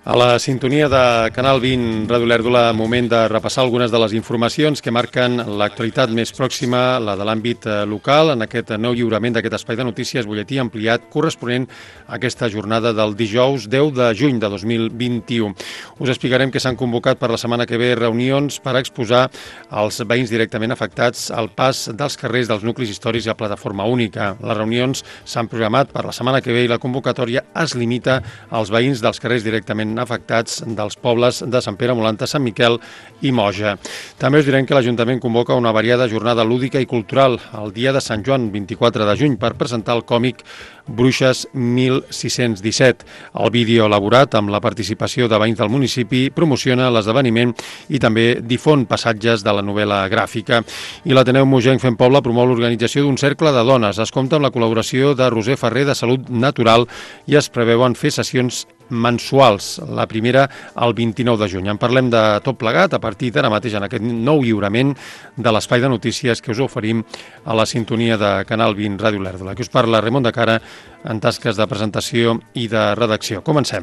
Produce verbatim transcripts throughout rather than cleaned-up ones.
A la sintonia de Canal vint, Ràdio Olèrdola, moment de repassar algunes de les informacions que marquen l'actualitat més pròxima, la de l'àmbit local, en aquest nou lliurament d'aquest espai de notícies, butlletí ampliat corresponent a aquesta jornada del dijous deu de juny de dos mil vint-i-u. Us explicarem que s'han convocat per la setmana que ve reunions per exposar als veïns directament afectats al pas dels carrers dels nuclis històrics a plataforma única. Les reunions s'han programat per la setmana que ve i la convocatòria es limita als veïns dels carrers directament afectats dels pobles de Sant Pere Molanta, Sant Miquel i Moja. També us direm que l'Ajuntament convoca una variada jornada lúdica i cultural el dia de Sant Joan, vint-i-quatre de juny, per presentar el còmic Bruixes mil sis-cents disset. El vídeo elaborat amb la participació de veïns del municipi promociona l'esdeveniment i també difon passatges de la novel·la gràfica. I l'Ateneu Mogenc Fem Poble promou l'organització d'un cercle de dones. Es compta amb la col·laboració de Roser Ferrer de Salut Natural i es preveuen fer sessions mensuals, la primera el vint-i-nou de juny. En parlem de tot plegat a partir d'ara mateix en aquest nou lliurament de l'espai de notícies que us oferim a la sintonia de Canal vint Ràdio Olèrdola. Aquí us parla Raimon de Cara en tasques de presentació i de redacció. Comencem.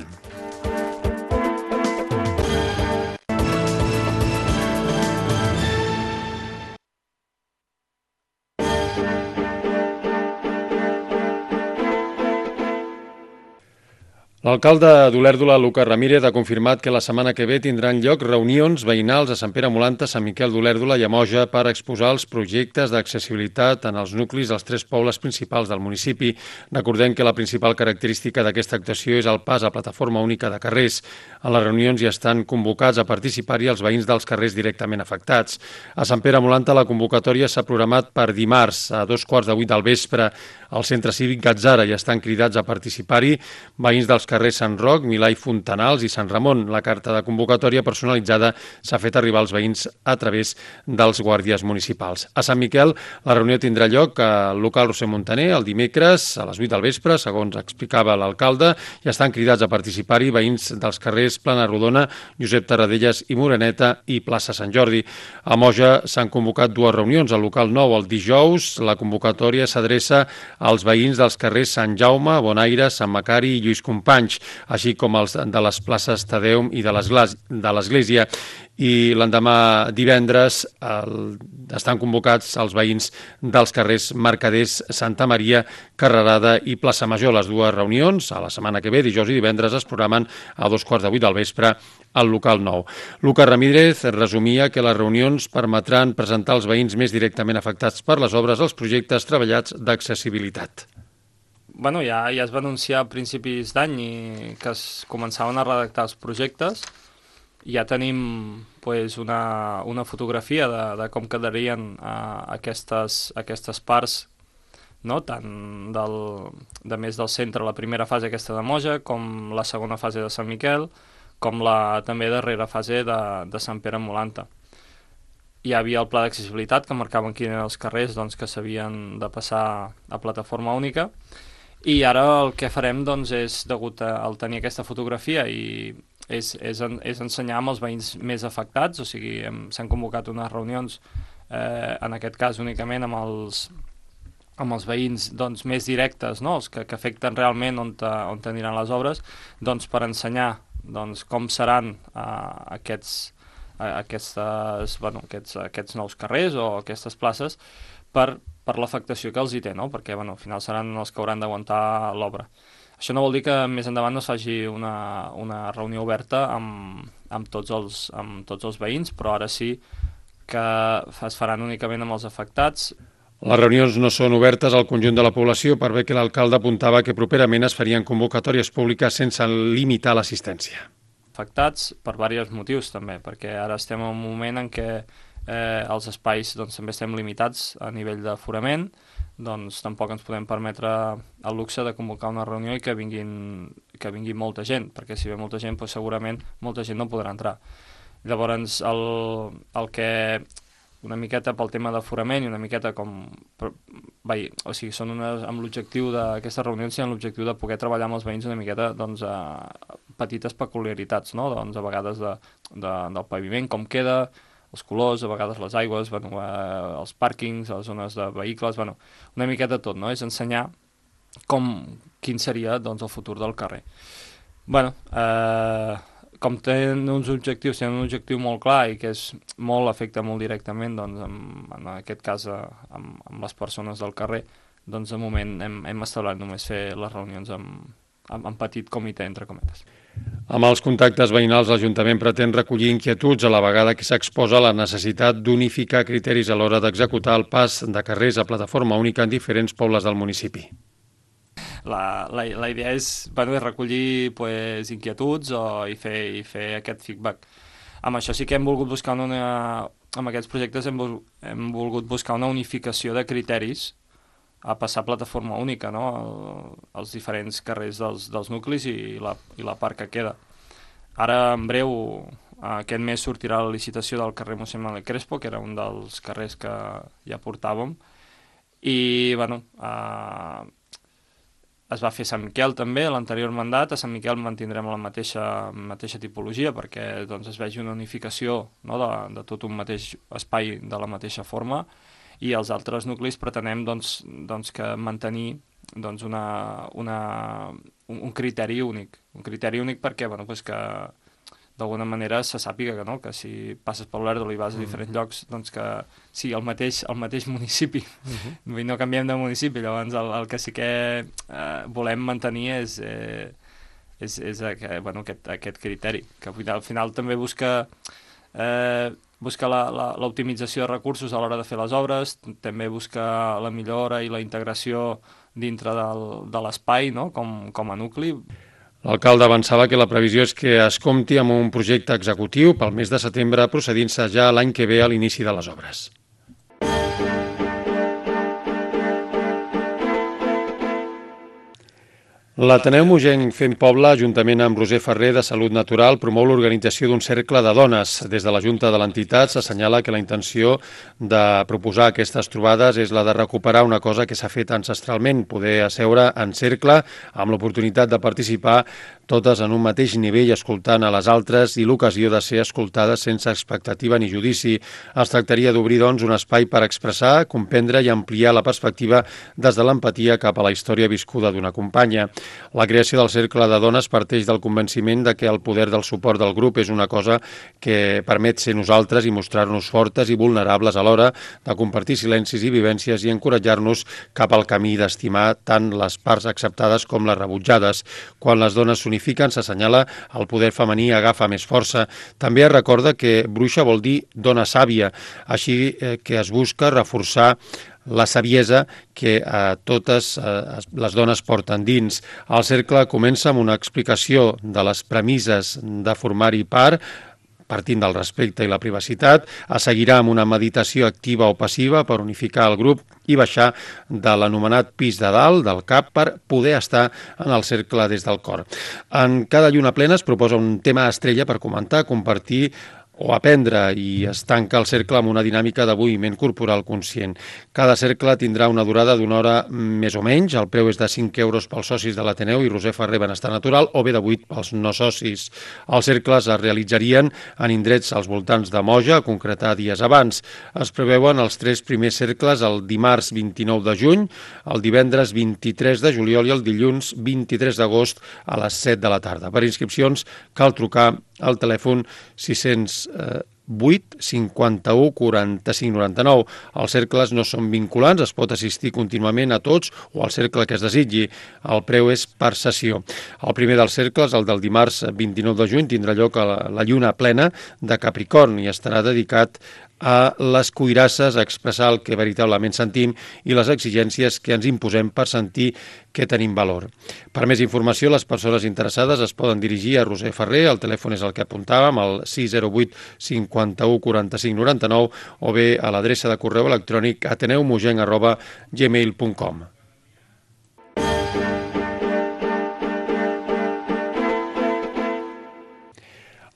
L'alcalde d'Olèrdola, Lucas Ramírez, ha confirmat que la setmana que ve tindran lloc reunions veïnals a Sant Pere Molanta, Sant Miquel d'Olèrdola i a Moja per exposar els projectes d'accessibilitat en els nuclis dels tres pobles principals del municipi. Recordem que la principal característica d'aquesta actuació és el pas a plataforma única de carrers. A les reunions hi estan convocats a participar-hi els veïns dels carrers directament afectats. A Sant Pere Molanta la convocatòria s'ha programat per dimarts a dos quarts de vuit del vespre al Centre Cívic Gatzara i estan cridats a participar-hi veïns dels carrers Sant Roc, Milà i Fontanals i Sant Ramon. La carta de convocatòria personalitzada s'ha fet arribar als veïns a través dels guàrdies municipals. A Sant Miquel, la reunió tindrà lloc al local Roser Montaner el dimecres a les vuit del vespre, segons explicava l'alcalde, i estan cridats a participar-hi veïns dels carrers Plana Rodona, Josep Tarradellas i Moreneta i plaça Sant Jordi. A Moja s'han convocat dues reunions al local nou el dijous. La convocatòria s'adreça als veïns dels carrers Sant Jaume, Bonaire, Sant Macari i Lluís Companys, així com els de les places Tadeum i de l'Església. I l'endemà divendres el, estan convocats els veïns dels carrers Mercaders, Santa Maria, Carrerada i Plaça Major. Les dues reunions, a la setmana que ve, dijous i divendres, es programen a dos quarts de vuit del vespre al local nou. Lucas Ramírez resumia que les reunions permetran presentar als veïns més directament afectats per les obres els projectes treballats d'accessibilitat. Bueno, ja, ja es va anunciar a principis d'any que es començaven a redactar els projectes. Ja tenim pues, una, una fotografia de, de com quedarien uh, aquestes, aquestes parts, no? Tant del, de més del centre, la primera fase aquesta de Moja, com la segona fase de Sant Miquel, com la també darrera fase de, de Sant Pere Molanta. Hi havia el pla d'accessibilitat que marcaven quins eren els carrers doncs, que s'havien de passar a plataforma única. I ara el que farem doncs, és, degut a, a tenir aquesta fotografia, i és, és, en, és ensenyar amb els veïns més afectats, o sigui, s'han convocat unes reunions, eh, en aquest cas únicament amb els, amb els veïns doncs, més directes, no? Els que, que afecten realment on, te, on aniran les obres, doncs, per ensenyar doncs, com seran eh, aquests, eh, aquestes, bueno, aquests, aquests nous carrers o aquestes places, per per l'afectació que els hi té, no? Perquè bueno, al final seran els que hauran d'aguantar l'obra. Això no vol dir que més endavant no es faci una, una reunió oberta amb, amb, tots els, amb tots els veïns, però ara sí que es faran únicament amb els afectats. Les reunions no són obertes al conjunt de la població, per bé que l'alcalde apuntava que properament es farien convocatòries públiques sense limitar l'assistència. Afectats per diversos motius també, perquè ara estem en un moment en què Eh, els espais doncs, també estem limitats a nivell d'aforament, doncs tampoc ens podem permetre el luxe de convocar una reunió i que vinguin, que vingui molta gent, perquè si ve molta gent doncs, segurament molta gent no podrà entrar. Llavors el, el que una miqueta pel tema d'aforament i una miqueta com vai, o sigui, són unes, amb l'objectiu d'aquestes reunions i amb l'objectiu de poder treballar amb els veïns una miqueta doncs, a petites peculiaritats, no? Doncs, a vegades de, de, del paviment, com queda, els colors, a vegades les aigües, bueno, eh, els pàrquings, les zones de vehicles, bueno, una miqueta tot, no? És ensenyar com, quin seria doncs, el futur del carrer. Bueno, eh, com tenen uns objectius, tenen un objectiu molt clar i que és molt, afecta molt directament, doncs, en, en aquest cas, amb, amb les persones del carrer, doncs de moment hem, hem establert només fer les reunions amb, amb, amb petit comitè, entre cometes. Amb els contactes veïnals, l'Ajuntament pretén recollir inquietuds a la vegada que s'exposa la necessitat d'unificar criteris a l'hora d'executar el pas de carrers a plataforma única en diferents pobles del municipi. La, la, la idea és, bueno, és recollir pues, inquietuds o, i, fer, i fer aquest feedback. Amb això sí que hem volgut buscar una... Amb aquests projectes hem, hem volgut buscar una unificació de criteris a passar a plataforma única, no? El, els diferents carrers dels, dels nuclis i la, i la part que queda. Ara, en breu, aquest mes sortirà la licitació del carrer Mossèn Manuel Crespo, que era un dels carrers que ja portàvem, i, bueno, eh, es va fer Sant Miquel també, l'anterior mandat. A Sant Miquel mantindrem la mateixa, mateixa tipologia perquè doncs, es vegi una unificació, no, de, de tot un mateix espai de la mateixa forma, i els altres nuclis pretenem doncs, doncs, que mantenir doncs, una, una, un, un criteri únic. Un criteri únic perquè bueno, pues que d'alguna manera se sàpiga que, no? Que si passes per l'Olèrdola i vas a diferents llocs, doncs que sigui el mateix, el mateix municipi. Uh-huh. No canviem de municipi, llavors el, el que sí que eh, volem mantenir és, eh, és, és eh, bueno, aquest, aquest criteri, que al final, al final també busca, eh, busca l'optimització de recursos a l'hora de fer les obres, també busca la millora i la integració dintre del, de l'espai, no? com, com a nucli. L'alcalde avançava que la previsió és que es compti amb un projecte executiu pel mes de setembre, procedint-se ja l'any que ve a l'inici de les obres. L'Ateneu Mogenc Fent Poble, juntament amb Roser Ferrer de Salut Natural, promou l'organització d'un cercle de dones. Des de la Junta de l'entitat s'assenyala que la intenció de proposar aquestes trobades és la de recuperar una cosa que s'ha fet ancestralment, poder asseure en cercle amb l'oportunitat de participar totes en un mateix nivell, escoltant a les altres i l'ocasió de ser escoltades sense expectativa ni judici. Es tractaria d'obrir, doncs, un espai per expressar, comprendre i ampliar la perspectiva des de l'empatia cap a la història viscuda d'una companya. La creació del Cercle de Dones parteix del convenciment de que el poder del suport del grup és una cosa que permet ser nosaltres i mostrar-nos fortes i vulnerables alhora, de compartir silencis i vivències i encoratjar-nos cap al camí d'estimar tant les parts acceptades com les rebutjades. Quan les dones s'unifiquen, s'assenyala, el poder femení agafa més força. També es recorda que bruixa vol dir dona sàvia, així que es busca reforçar la saviesa que eh, totes eh, les dones porten dins. El cercle comença amb una explicació de les premisses de formar-hi part, partint del respecte i la privacitat, es seguirà amb una meditació activa o passiva per unificar el grup i baixar de l'anomenat pis de dalt, del cap, per poder estar en el cercle des del cor. En cada lluna plena es proposa un tema estrella per comentar, compartir o aprendre, i es tanca el cercle amb una dinàmica de moviment corporal conscient. Cada cercle tindrà una durada d'una hora més o menys, el preu és de cinc euros pels socis de l'Ateneu i Roser Ferrer Benestar Natural, o bé de vuit pels no socis. Els cercles es realitzarien en indrets als voltants de Moja, a concretar dies abans. Es preveuen els tres primers cercles el dimarts vint-i-nou de juny, el divendres vint-i-tres de juliol i el dilluns vint-i-tres d'agost a les set de la tarda. Per inscripcions cal trucar al telèfon sis-cents vuit cinquanta-u quaranta-cinc noranta-nou. Els cercles no són vinculants, es pot assistir contínuament a tots o al cercle que es desitgi. El preu és per sessió. El primer dels cercles, el del dimarts vint-i-nou de juny, tindrà lloc a la, la lluna plena de Capricorn i estarà dedicat a les cuirasses, a expressar el que veritablement sentim i les exigències que ens imposem per sentir que tenim valor. Per més informació, les persones interessades es poden dirigir a Roser Ferrer, el telèfon és el que apuntàvem, el sis zero vuit cinquanta-u quaranta-cinc noranta-nou, o bé a l'adreça de correu electrònic ateneumogenc arroba gmail punt com.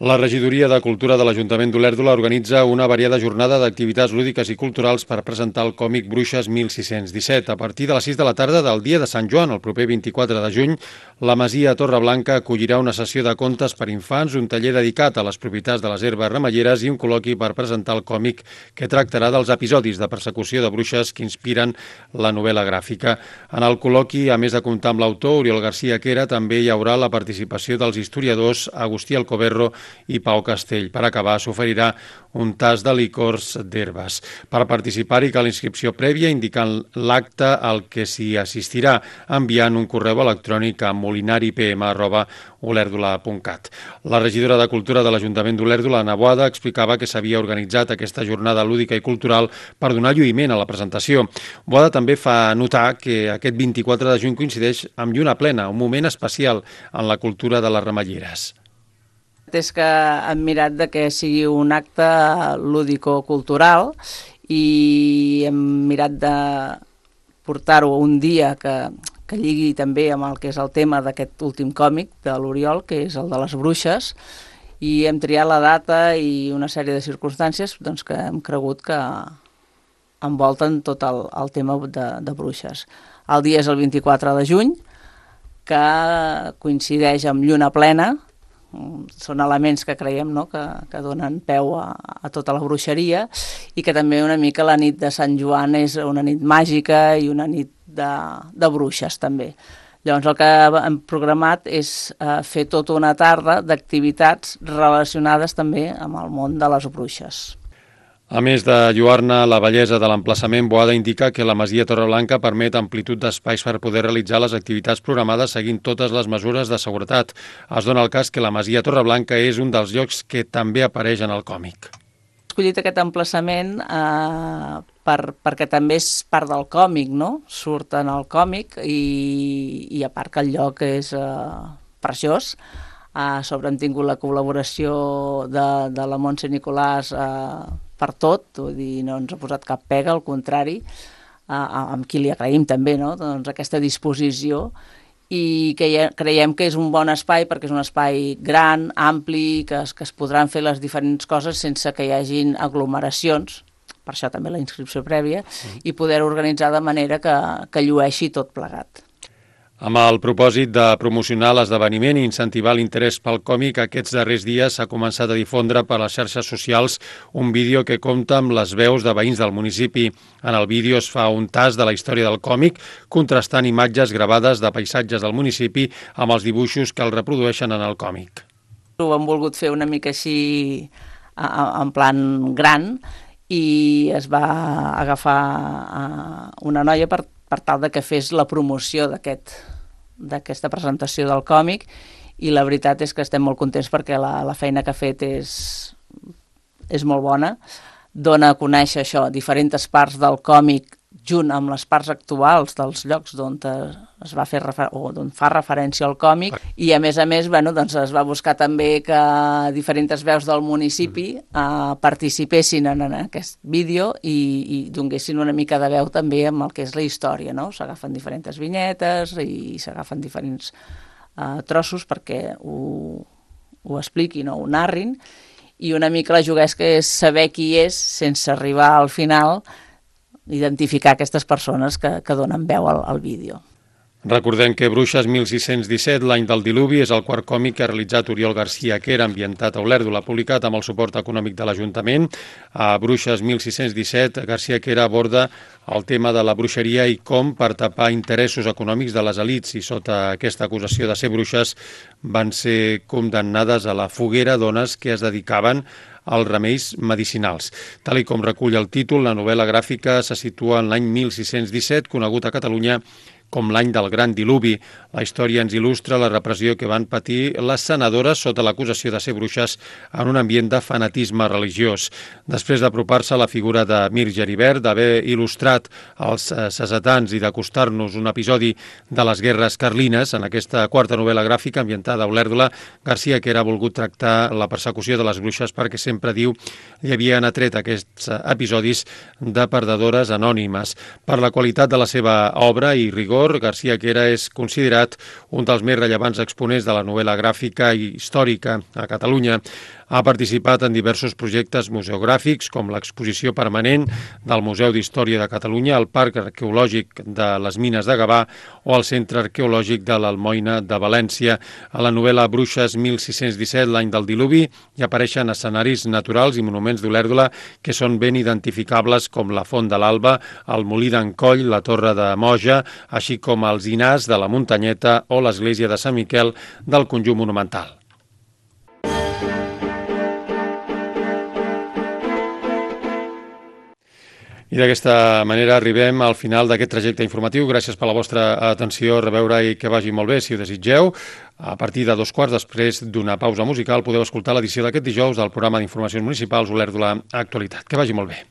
La Regidoria de Cultura de l'Ajuntament d'Olèrdola organitza una variada jornada d'activitats lúdiques i culturals per presentar el còmic Bruixes mil sis-cents disset. A partir de les sis de la tarda del dia de Sant Joan, el proper vint-i-quatre de juny, la Masia Torreblanca acollirà una sessió de contes per infants, un taller dedicat a les propietats de les herbes remeieres i un col·loqui per presentar el còmic que tractarà dels episodis de persecució de bruixes que inspiren la novel·la gràfica. En el col·loqui, a més de comptar amb l'autor Oriol García Quera, també hi haurà la participació dels historiadors Agustí Alcoberro i Pau Castell. Per acabar, s'oferirà un tas de licors d'herbes. Per participar-hi cal inscripció prèvia indicant l'acte al que s'hi assistirà, enviant un correu electrònic a molinaripm arroba olèrdola punt cat. La regidora de Cultura de l'Ajuntament d'Olèrdola, Anna Boada, explicava que s'havia organitzat aquesta jornada lúdica i cultural per donar lluïment a la presentació. Boada també fa notar que aquest vint-i-quatre de juny coincideix amb lluna plena, un moment especial en la cultura de les remeieres. És que hem mirat de que sigui un acte lúdico-cultural i hem mirat de portar-ho un dia que, que lligui també amb el que és el tema d'aquest últim còmic de l'Oriol, que és el de les bruixes, i hem triat la data i una sèrie de circumstàncies doncs, que hem cregut que envolten tot el, el tema de, de bruixes. El dia és el vint-i-quatre de juny, que coincideix amb lluna plena. Són elements que creiem no? que, que donen peu a, a tota la bruixeria i que també una mica la nit de Sant Joan és una nit màgica i una nit de, de bruixes també. Llavors el que hem programat és eh, fer tota una tarda d'activitats relacionades també amb el món de les bruixes. A més de lloar-ne la bellesa de l'emplaçament, Boada indica que la Masia Torreblanca permet amplitud d'espais per poder realitzar les activitats programades seguint totes les mesures de seguretat. Es dona el cas que la Masia Torreblanca és un dels llocs que també apareix en el còmic. He escollit aquest emplaçament eh, per, perquè també és part del còmic, no? Surt en el còmic i, i a part que el lloc és eh, preciós. A sobre hem tingut la col·laboració de, de la Montse Nicolàs eh, per tot, vull dir, no ens ha posat cap pega, al contrari, eh, amb qui li agraïm també no? doncs aquesta disposició i que ja creiem que és un bon espai perquè és un espai gran, ampli, que es, que es podran fer les diferents coses sense que hi hagin aglomeracions, per això també la inscripció prèvia, mm. i poder organitzar de manera que, que llueixi tot plegat. Amb el propòsit de promocionar l'esdeveniment i incentivar l'interès pel còmic, aquests darrers dies s'ha començat a difondre per les xarxes socials un vídeo que compta amb les veus de veïns del municipi. En el vídeo es fa un tas de la història del còmic, contrastant imatges gravades de paisatges del municipi amb els dibuixos que el reprodueixen en el còmic. Ho hem volgut fer una mica així en plan gran i es va agafar una noia per per tal de que fes la promoció d'aquest, d'aquesta presentació del còmic i la veritat és que estem molt contents perquè la, la feina que ha fet és, és molt bona. Dona a conèixer això, diferents parts del còmic junt amb les parts actuals dels llocs d'on es va fer refer- o d'on fa referència al còmic i a més a més bueno, doncs es va buscar també que diferents veus del municipi eh, participessin en, en aquest vídeo i, i donguessin una mica de veu també amb el que és la història, no? S'agafen diferents vinyetes i s'agafen diferents eh, trossos perquè ho, ho expliquin o ho narrin i una mica la juguesca és saber qui és sense arribar al final identificar aquestes persones que, que donen veu al, al vídeo. Recordem que Bruixes mil sis-cents disset, l'any del diluvi, és el quart còmic que ha realitzat Oriol García Quera, ambientat a Olèrdola, publicat amb el suport econòmic de l'Ajuntament. A Bruixes mil sis-cents disset, García Quera aborda el tema de la bruixeria i com, per tapar interessos econòmics de les elits i sota aquesta acusació de ser bruixes, van ser condemnades a la foguera dones que es dedicaven als remeis medicinals. Tal i com recull el títol, la novel·la gràfica se situa en l'any mil sis-cents disset, conegut a Catalunya com l'any del Gran Diluvi. La història ens il·lustra la repressió que van patir les senadores sota l'acusació de ser bruixes en un ambient de fanatisme religiós. Després d'apropar-se a la figura de Mir Geribert, d'haver il·lustrat els sassetans i d'acostar-nos un episodi de les guerres carlines, en aquesta quarta novel·la gràfica ambientada a Olèrdola, García Quera ha volgut tractar la persecució de les bruixes perquè sempre diu li havien atret aquests episodis de perdedores anònimes. Per la qualitat de la seva obra i rigor autor, García Quera és considerat un dels més rellevants exponents de la novel·la gràfica i històrica a Catalunya. Ha participat en diversos projectes museogràfics, com l'exposició permanent del Museu d'Història de Catalunya, el Parc Arqueològic de les Mines de Gavà o el Centre Arqueològic de l'Almoina de València. A la novel·la Bruixes mil sis-cents disset, l'any del diluvi, hi apareixen escenaris naturals i monuments d'Olèrdola que són ben identificables, com la Font de l'Alba, el Molí d'en Coll, la Torre de Moja, així com els Inars de la Muntanyeta o l'església de Sant Miquel del conjunt monumental. I d'aquesta manera arribem al final d'aquest trajecte informatiu. Gràcies per la vostra atenció, a reveure i que vagi molt bé, si ho desitgeu. A partir de dos quarts després d'una pausa musical podeu escoltar l'edició d'aquest dijous del programa d'informacions municipals Olèrdola Actualitat. Que vagi molt bé.